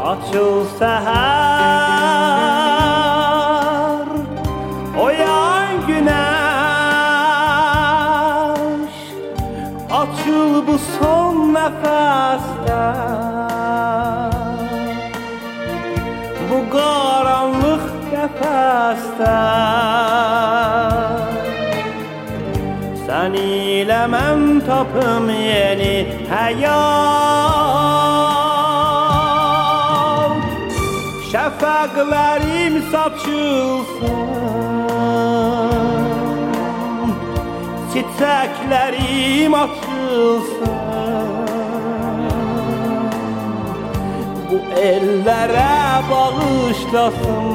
Açıl səhər, oyan günəş, açıl bu son nəfəsdə, bu qaranlıq qəfəsdə. Sən ilə mən tapım yeni həyat, şəfəqlərim saçılsın, çiçəklərim açılsın, bu ellərə bağışlasın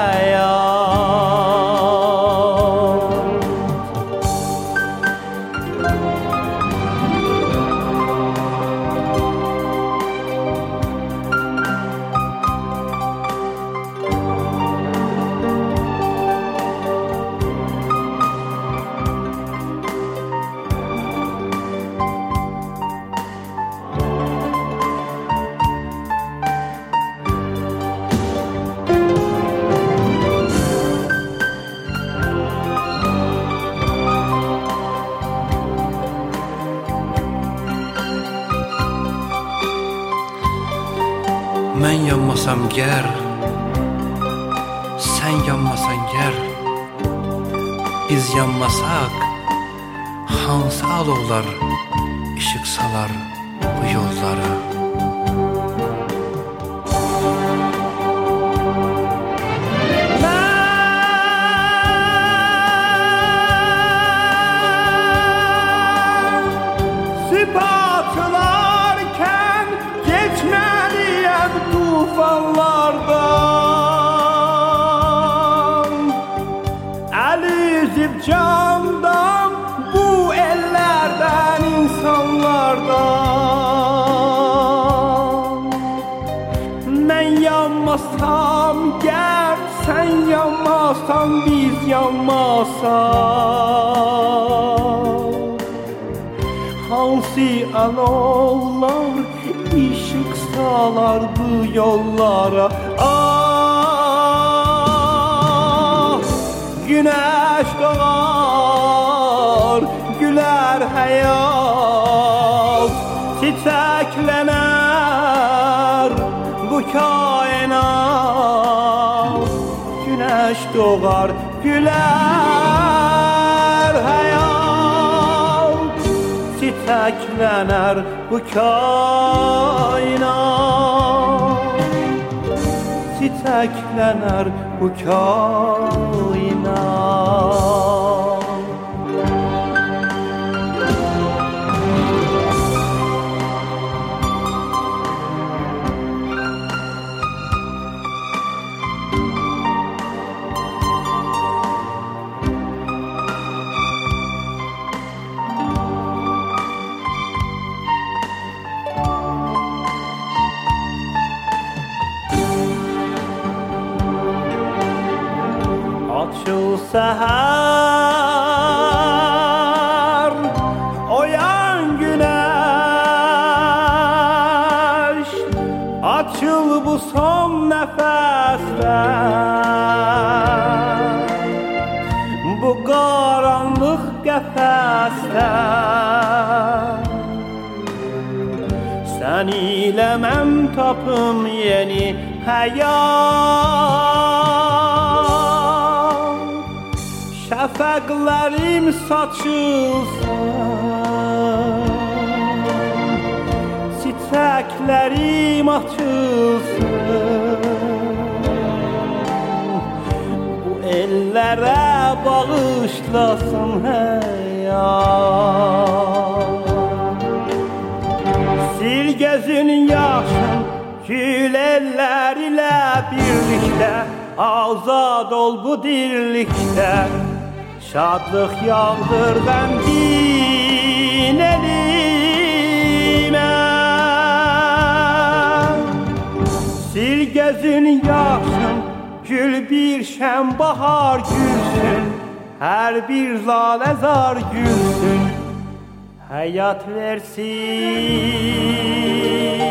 həyat. Mən yanmasam gər, sən yanmasan gər, biz yanmasaq, hansı alovlar işıq salar bu yollara? Candan, bu ellərdən, insanlardan. Mən yanmasam gər, sən yanmasan, biz yanmasaq, hansı alovlar işıq salar bu yollara? Güneş doğar, güler hayat, çiçeklenir bu kainat. Güneş doğar, güler hayat, çiçeklenir bu kainat. Çiçeklenir bu kainat. Açıl səhər, oyan günəş, açıl bu son nəfəsdə, bu qaranlıq qəfəsdə. Sən ilə mən tapım yeni həyat, şəfəqlərim saçılsın, çiçəklərim açılsın, bu ellərə bağışlasın həyat. Sil gözün yaşın, gül eller ilə birlikdə, azad ol bu dirlikdə, şadlıq yağdır qəmgin elimə. Sil gözün yaşın, gül bir şəm bahar gülsün, hər bir lalə zar gülsün, hayat versin.